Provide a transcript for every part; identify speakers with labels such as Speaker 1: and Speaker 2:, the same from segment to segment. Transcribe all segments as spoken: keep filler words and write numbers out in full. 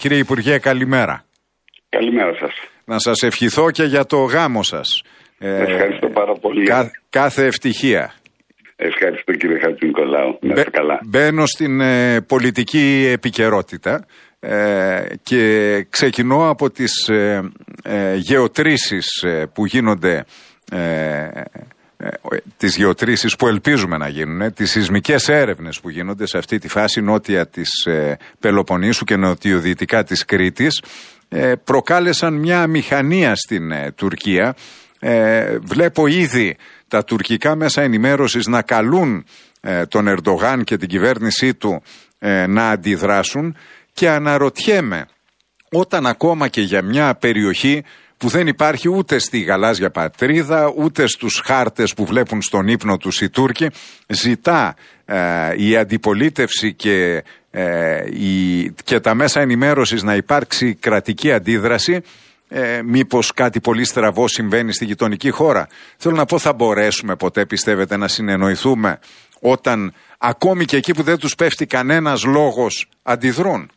Speaker 1: Κύριε Υπουργέ, καλημέρα.
Speaker 2: Καλημέρα σας.
Speaker 1: Να σας ευχηθώ και για το γάμο σας.
Speaker 2: Ευχαριστώ πάρα πολύ.
Speaker 1: Κα, κάθε ευτυχία.
Speaker 2: Ευχαριστώ κύριε Χατζηνικολάου. Να είστε καλά.
Speaker 1: Μπαίνω στην ε, πολιτική επικαιρότητα ε, και ξεκινώ από τις ε, ε, γεωτρήσεις ε, που γίνονται, ε, ε, τις γεωτρήσεις που ελπίζουμε να γίνουν, τις σεισμικές έρευνες που γίνονται σε αυτή τη φάση νότια της ε, Πελοποννήσου και νοτιοδυτικά της Κρήτης, ε, προκάλεσαν μια αμηχανία στην ε, Τουρκία. Ε, βλέπω ήδη τα τουρκικά μέσα ενημέρωσης να καλούν ε, τον Ερντογάν και την κυβέρνησή του ε, να αντιδράσουν, και αναρωτιέμαι, όταν ακόμα και για μια περιοχή που δεν υπάρχει ούτε στη γαλάζια πατρίδα ούτε στους χάρτες που βλέπουν στον ύπνο τους οι Τούρκοι, ζητά ε, η αντιπολίτευση και, ε, η, και τα μέσα ενημέρωσης να υπάρξει κρατική αντίδραση, Ε, μήπως κάτι πολύ στραβό συμβαίνει στη γειτονική χώρα? Θέλω να πω, θα μπορέσουμε ποτέ, πιστεύετε, να συνεννοηθούμε όταν ακόμη και εκεί που δεν τους πέφτει κανένας λόγος αντιδρούν?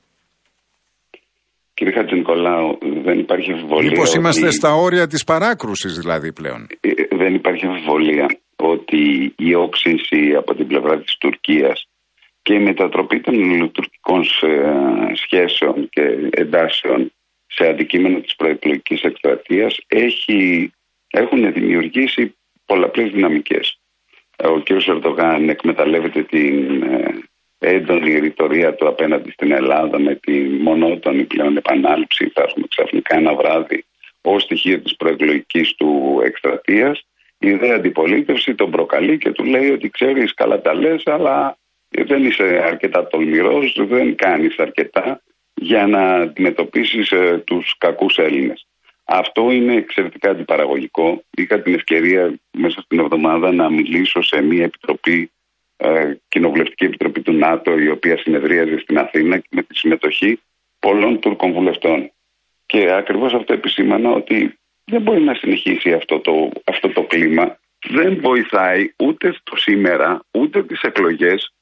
Speaker 2: Κύριε Χατζηνικολάου, δεν υπάρχει αμφιβολία.
Speaker 1: Μήπως είμαστε
Speaker 2: ότι...
Speaker 1: στα όρια της παράκρουσης δηλαδή πλέον?
Speaker 2: Ε, δεν υπάρχει αμφιβολία ότι η όξυνση από την πλευρά της Τουρκίας και η μετατροπή των ελληνοτουρκικών σχέσεων και εντάσεων σε αντικείμενο της προεκλογικής εκστρατείας έχει, έχουν δημιουργήσει πολλαπλές δυναμικές. Ο κ. Ερντογάν εκμεταλλεύεται την έντονη ρητορία του απέναντι στην Ελλάδα με τη μονότονη πλέον επανάληψη, θα έχουμε ξαφνικά ένα βράδυ, ως στοιχείο της προεκλογικής του εκστρατείας. Η δε αντιπολίτευση τον προκαλεί και του λέει ότι ξέρεις, καλά τα λες, αλλά δεν είσαι αρκετά τολμηρός, δεν κάνεις αρκετά για να αντιμετωπίσεις ε, τους κακούς Έλληνες. Αυτό είναι εξαιρετικά αντιπαραγωγικό. Είχα την ευκαιρία μέσα στην εβδομάδα να μιλήσω σε μια επιτροπή, ε, κοινοβουλευτική επιτροπή του ΝΑΤΟ, η οποία συνεδρίαζε στην Αθήνα και με τη συμμετοχή πολλών Τούρκων βουλευτών. Και ακριβώς αυτό επισήμανα, ότι δεν μπορεί να συνεχίσει αυτό το, αυτό το κλίμα. Δεν βοηθάει ούτε στο σήμερα, ούτε τις εκλογές,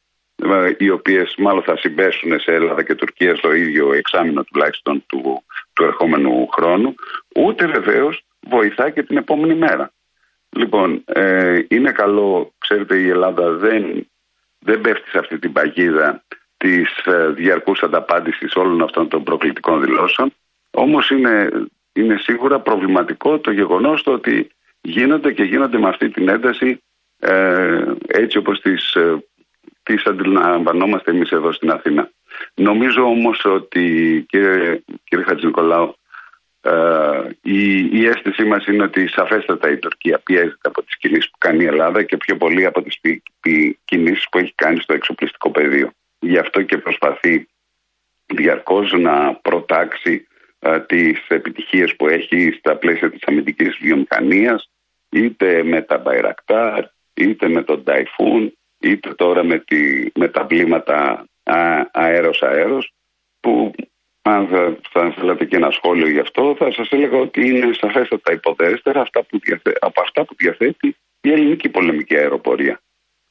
Speaker 2: οι οποίες μάλλον θα συμπέσουν σε Ελλάδα και Τουρκία στο ίδιο εξάμηνο τουλάχιστον του, του ερχόμενου χρόνου, ούτε βεβαίως βοηθά και την επόμενη μέρα. Λοιπόν, ε, είναι καλό, ξέρετε, η Ελλάδα δεν, δεν πέφτει σε αυτή την παγίδα της ε, διαρκούς ανταπάντησης όλων αυτών των προκλητικών δηλώσεων, όμως είναι, είναι σίγουρα προβληματικό το γεγονός το ότι γίνονται και γίνονται με αυτή την ένταση ε, έτσι όπως τις ε, τις αντιλαμβανόμαστε εμείς εδώ στην Αθήνα. Νομίζω όμως ότι, κύριε, κύριε Χατζηνικολάου, ε, η, η αίσθησή μας είναι ότι σαφέστατα η Τουρκία πιέζεται από τις κινήσεις που κάνει η Ελλάδα και πιο πολύ από τις κινήσεις που έχει κάνει στο εξοπλιστικό πεδίο. Γι' αυτό και προσπαθεί διαρκώς να προτάξει ε, τις επιτυχίες που έχει στα πλαίσια της αμυντικής βιομηχανίας, είτε με τα Μπαϊρακτάρ, είτε με τον Ταϊφούν, είτε τώρα με, τη, με τα πλήματα αέρος-αέρος, που αν θα, θα θέλατε και ένα σχόλιο γι' αυτό, θα σας έλεγα ότι είναι σαφέστατα υποδέστερα αυτά που διαθε, από αυτά που διαθέτει η ελληνική πολεμική αεροπορία.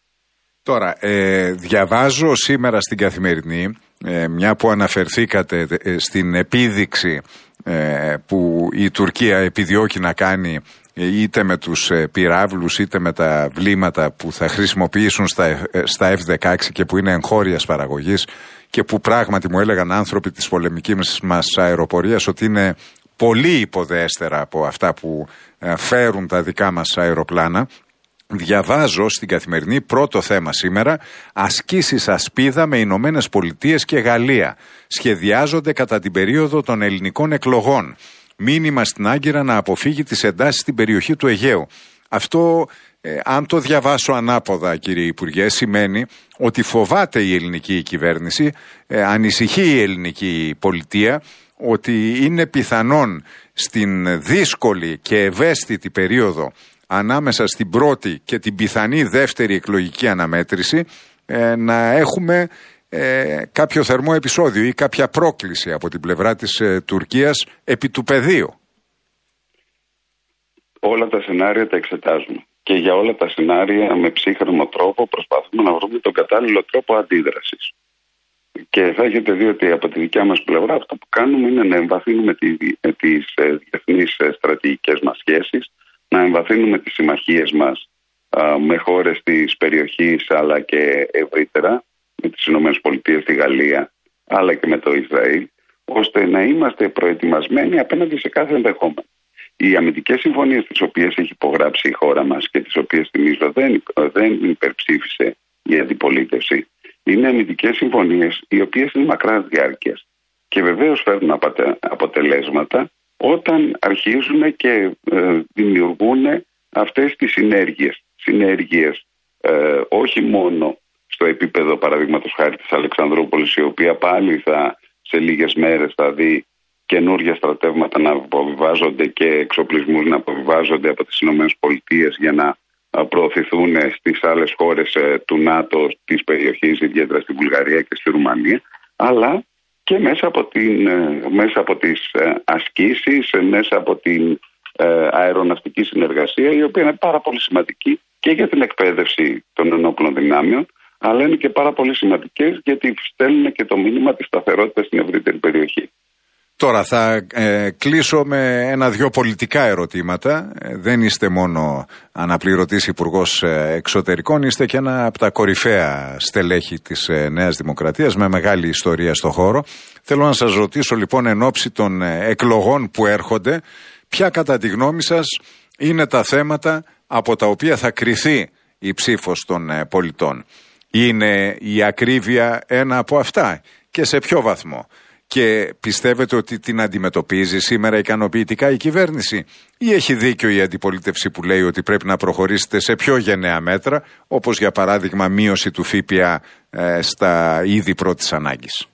Speaker 1: Τώρα, ε, διαβάζω σήμερα στην Καθημερινή, ε, μια που αναφερθήκατε ε, στην επίδειξη ε, που η Τουρκία επιδιώκει να κάνει είτε με τους ε, πυράβλους είτε με τα βλήματα που θα χρησιμοποιήσουν στα, ε, στα εφ δεκαέξι και που είναι εγχώριας παραγωγής και που πράγματι μου έλεγαν άνθρωποι της πολεμικής μας αεροπορίας ότι είναι πολύ υποδέστερα από αυτά που ε, φέρουν τα δικά μας αεροπλάνα. Διαβάζω στην Καθημερινή, πρώτο θέμα σήμερα, ασκήσεις ασπίδα με Ηνωμένες Πολιτείες και Γαλλία. Σχεδιάζονται κατά την περίοδο των ελληνικών εκλογών. Μήνυμα στην Άγκυρα να αποφύγει τις εντάσεις στην περιοχή του Αιγαίου. Αυτό, ε, αν το διαβάσω ανάποδα, κύριε Υπουργέ, σημαίνει ότι φοβάται η ελληνική κυβέρνηση, ε, ανησυχεί η ελληνική πολιτεία, ότι είναι πιθανόν στην δύσκολη και ευαίσθητη περίοδο ανάμεσα στην πρώτη και την πιθανή δεύτερη εκλογική αναμέτρηση ε, να έχουμε ε, κάποιο θερμό επεισόδιο ή κάποια πρόκληση από την πλευρά της ε, Τουρκίας επί του πεδίου.
Speaker 2: Όλα τα σενάρια τα εξετάζουμε και για όλα τα σενάρια με ψύχρεμο τρόπο προσπαθούμε να βρούμε τον κατάλληλο τρόπο αντίδρασης. Και θα έχετε δει ότι από τη δικιά μας πλευρά αυτό που κάνουμε είναι να εμβαθύνουμε τις διεθνείς στρατηγικές μας σχέσεις, να εμβαθύνουμε τις συμμαχίες μας με χώρες της περιοχής αλλά και ευρύτερα, με τις ΗΠΑ, τη Γαλλία αλλά και με το Ισραήλ, ώστε να είμαστε προετοιμασμένοι απέναντι σε κάθε ενδεχόμενο. Οι αμυντικές συμφωνίες τις οποίες έχει υπογράψει η χώρα μας και τις οποίες θυμίζω δεν, δεν υπερψήφισε η αντιπολίτευση, είναι αμυντικές συμφωνίες οι οποίες είναι μακράς διάρκειας και βεβαίως φέρνουν αποτελέσματα όταν αρχίζουν και ε, δημιουργούν αυτές τις συνέργειες. Συνέργειες ε, όχι μόνο στο επίπεδο παραδείγματος χάρη της Αλεξανδρούπολης, η οποία πάλι θα, σε λίγες μέρες θα δει καινούργια στρατεύματα να αποβιβάζονται και εξοπλισμούς να αποβιβάζονται από τις ΗΠΑ για να προωθηθούν στις άλλες χώρες του ΝΑΤΟ της περιοχής, ιδιαίτερα στη Βουλγαρία και στη Ρουμανία, αλλά και μέσα από, την, μέσα από τις ασκήσεις, μέσα από την αεροναυτική συνεργασία, η οποία είναι πάρα πολύ σημαντική και για την εκπαίδευση των ενόπλων δυνάμεων, αλλά είναι και πάρα πολύ σημαντικές γιατί στέλνουν και το μήνυμα της σταθερότητας στην ευρύτερη περιοχή.
Speaker 1: Τώρα θα ε, κλείσω με ένα-δυο πολιτικά ερωτήματα. Ε, δεν είστε μόνο αναπληρωτής Υπουργός Εξωτερικών, είστε και ένα από τα κορυφαία στελέχη της ε, Νέας Δημοκρατίας με μεγάλη ιστορία στο χώρο. Θέλω να σας ρωτήσω λοιπόν εν ώψη των ε, εκλογών που έρχονται, ποια κατά τη γνώμη σας είναι τα θέματα από τα οποία θα κριθεί η ψήφος των ε, πολιτών. Είναι η ακρίβεια ένα από αυτά και σε ποιο βαθμό? Και πιστεύετε ότι την αντιμετωπίζει σήμερα ικανοποιητικά η κυβέρνηση ή έχει δίκιο η αντιπολίτευση που λέει ότι πρέπει να προχωρήσετε σε πιο γενναία μέτρα, όπως για παράδειγμα μείωση του ΦΠΑ ε, στα είδη πρώτης ανάγκης?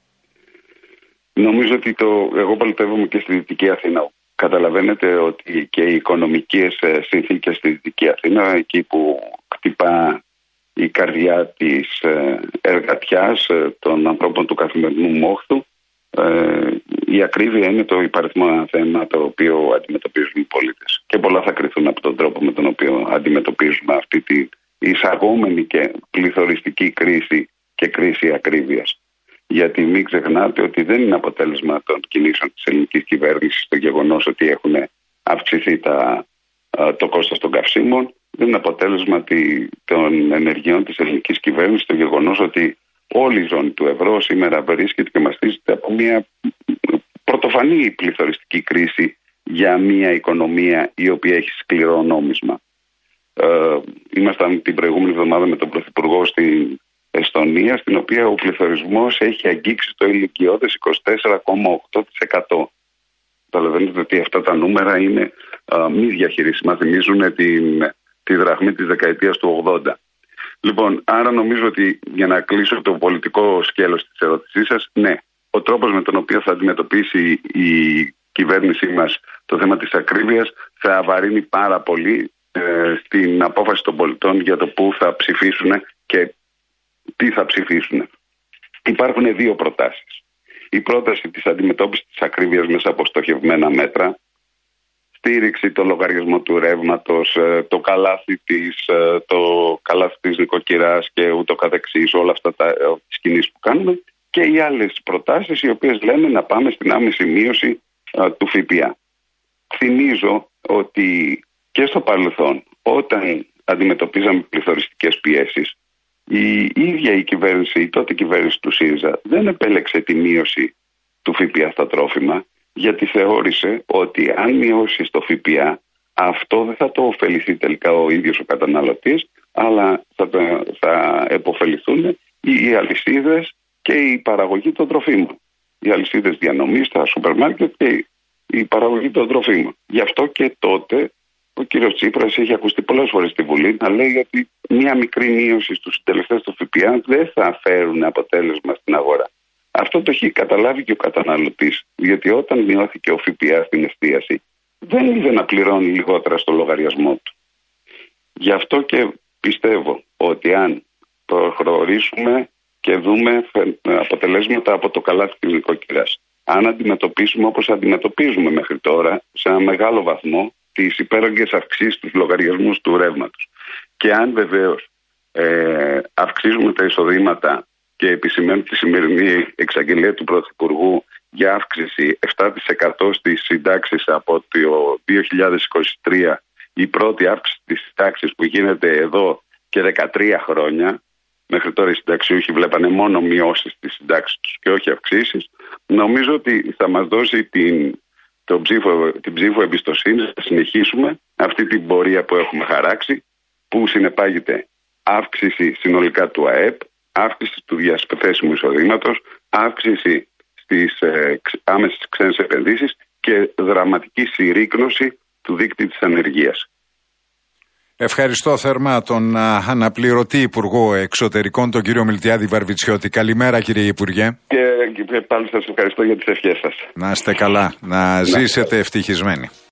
Speaker 2: Νομίζω ότι το, εγώ πολιτεύομαι και στη Δυτική Αθήνα. Καταλαβαίνετε ότι και οι οικονομικές συνθήκες στη Δυτική Αθήνα, εκεί που χτυπά η καρδιά της εργατιάς των ανθρώπων του καθημερινού μόχθου, Ε, η ακρίβεια είναι το υπαριθμό θέμα το οποίο αντιμετωπίζουν οι πολίτες. Και πολλά θα κριθούν από τον τρόπο με τον οποίο αντιμετωπίζουμε αυτή τη εισαγόμενη και πληθωριστική κρίση και κρίση ακρίβειας. Γιατί μην ξεχνάτε ότι δεν είναι αποτέλεσμα των κινήσεων της ελληνικής κυβέρνησης το γεγονός ότι έχουν αυξηθεί τα, το κόστος των καυσίμων. Δεν είναι αποτέλεσμα των ενεργειών της ελληνικής κυβέρνησης το γεγονός ότι όλη η ζώνη του ευρώ σήμερα βρίσκεται και μαστίζεται από μια πρωτοφανή πληθωριστική κρίση για μια οικονομία η οποία έχει σκληρό νόμισμα. Ε, ήμασταν την προηγούμενη εβδομάδα με τον Πρωθυπουργό στην Εστονία, στην οποία ο πληθωρισμός έχει αγγίξει το ηλικιώδες είκοσι τέσσερα κόμμα οκτώ τοις εκατό. Καταλαβαίνετε ότι αυτά τα νούμερα είναι α, μη διαχειρίσιμα, θυμίζουν την, τη δραχμή της δεκαετίας του ογδόντα. Λοιπόν, άρα νομίζω ότι για να κλείσω το πολιτικό σκέλος της ερώτησής σας, ναι, ο τρόπος με τον οποίο θα αντιμετωπίσει η κυβέρνησή μας το θέμα της ακρίβειας θα βαρύνει πάρα πολύ ε, στην απόφαση των πολιτών για το πού θα ψηφίσουν και τι θα ψηφίσουν. Υπάρχουν δύο προτάσεις. Η πρόταση της αντιμετώπισης της ακρίβειας μέσα από στοχευμένα μέτρα, στήριξη το λογαριασμό του ρεύματος, το καλάθι της, το καλάθι της νοικοκυράς και ούτω καθεξής, όλα αυτά τα, τις κινήσεις που κάνουμε, και οι άλλες προτάσεις οι οποίες λένε να πάμε στην άμεση μείωση α, του ΦΠΑ. Θυμίζω ότι και στο παρελθόν, όταν αντιμετωπίζαμε πληθωριστικές πιέσεις, η ίδια η κυβέρνηση, η τότε κυβέρνηση του ΣΥΡΙΖΑ δεν επέλεξε τη μείωση του ΦΠΑ στα τρόφιμα, γιατί θεώρησε ότι αν μειώσει το ΦΠΑ, αυτό δεν θα το ωφεληθεί τελικά ο ίδιος ο καταναλωτής, αλλά θα, θα επωφεληθούν οι αλυσίδες και η παραγωγή των τροφίμων. Οι αλυσίδες διανομής, τα σούπερ μάρκετ και η παραγωγή των τροφίμων. Γι' αυτό και τότε ο κύριος Τσίπρας έχει ακουστεί πολλές φορές στη Βουλή να λέει ότι μια μικρή μείωση στους συντελεστές του ΦΠΑ δεν θα φέρουν αποτέλεσμα στην αγορά. Αυτό το έχει καταλάβει και ο καταναλωτής, γιατί όταν μειώθηκε ο ΦΠΑ στην εστίαση, δεν είδε να πληρώνει λιγότερα στο λογαριασμό του. Γι' αυτό και πιστεύω ότι αν προχωρήσουμε και δούμε αποτελέσματα από το καλάθι της νοικοκυράς, αν αντιμετωπίσουμε όπως αντιμετωπίζουμε μέχρι τώρα, σε ένα μεγάλο βαθμό, τις υπέρογγες αυξήσεις στους λογαριασμούς του ρεύματος, και αν βεβαίως ε, αυξήσουμε τα εισοδήματα και επισημαίνω τη σημερινή εξαγγελία του Πρωθυπουργού για αύξηση επτά τοις εκατό στις συντάξεις από το δύο χιλιάδες είκοσι τρία, η πρώτη αύξηση της συντάξης που γίνεται εδώ και δεκατρία χρόνια. Μέχρι τώρα οι συνταξιούχοι βλέπανε μόνο μειώσεις στις συντάξεις τους και όχι αυξήσεις. Νομίζω ότι θα μας δώσει την, τον ψήφο, την ψήφο εμπιστοσύνη να συνεχίσουμε αυτή την πορεία που έχουμε χαράξει, που συνεπάγεται αύξηση συνολικά του ΑΕΠ, αύξηση του διασπεθέσιμου εισοδήματος, αύξηση στις ε, άμεσες ξένες επενδύσεις και δραματική συρρίκνωση του δείκτη της ανεργίας.
Speaker 1: Ευχαριστώ θερμά τον α, αναπληρωτή Υπουργό Εξωτερικών, τον κύριο Μιλτιάδη Βαρβιτσιώτη. Καλημέρα, κύριε Υπουργέ.
Speaker 2: Και, και πάλι σας ευχαριστώ για τις ευχές σας.
Speaker 1: Να είστε καλά, να, να ζήσετε ευτυχισμένοι.